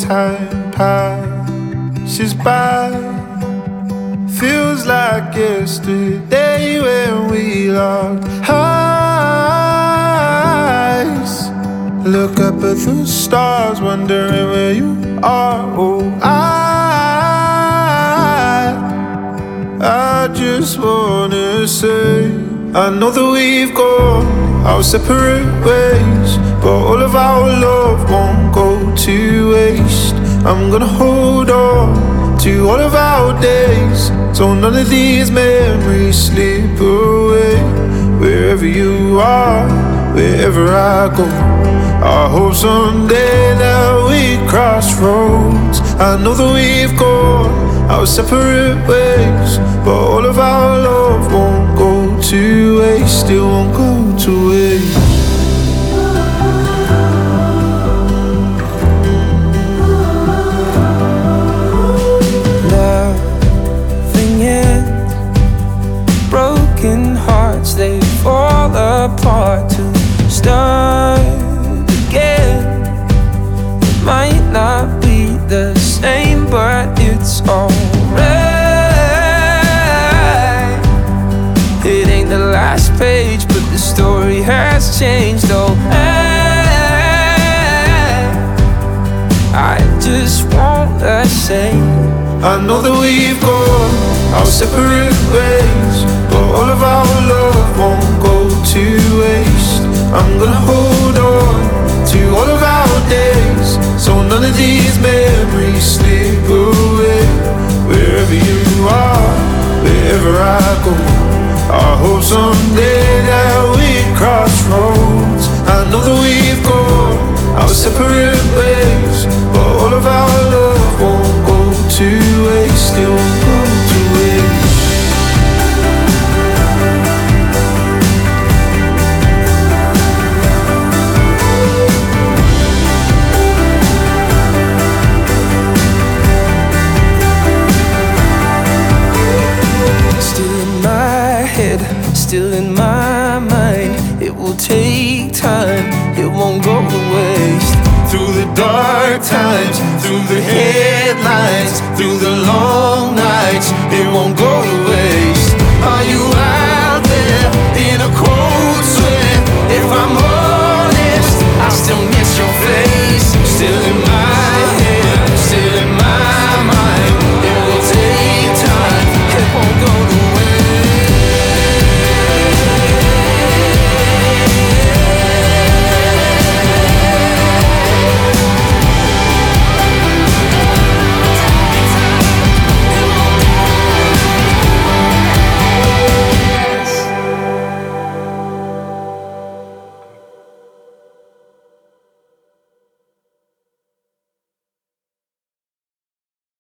time passes by. Feels like yesterday when we locked eyes. Look up at the stars, wondering where you are. Oh, I just wanna say, I know that we've gone our separate ways, but all of our love won't go to waste. I'm gonna hold on to all of our days, so none of these memories slip away. Wherever you are, wherever I go, I hope someday that we cross roads. I know that we've gone our separate ways, but all of our love won't go to waste. It won't go to waste. Nothing ends. Broken hearts, they fall apart to start again. It might not be the same, but it's alright. It ain't the last page, but the story has changed. Oh, I just wanna say, I know that we've gone our separate ways, but all of our love won't go to waste. I'm gonna hold on to all of our days, so none of these memories slip away. Wherever you are, wherever I go, I hope someday that we cross roads. I know that we've gone our separate ways, but all of our love won't go to waste. It won't go to waste. still in my head, still in my mind. It will take time, it won't go to waste. Through the dark times, through the headlines, through the long nights, it won't go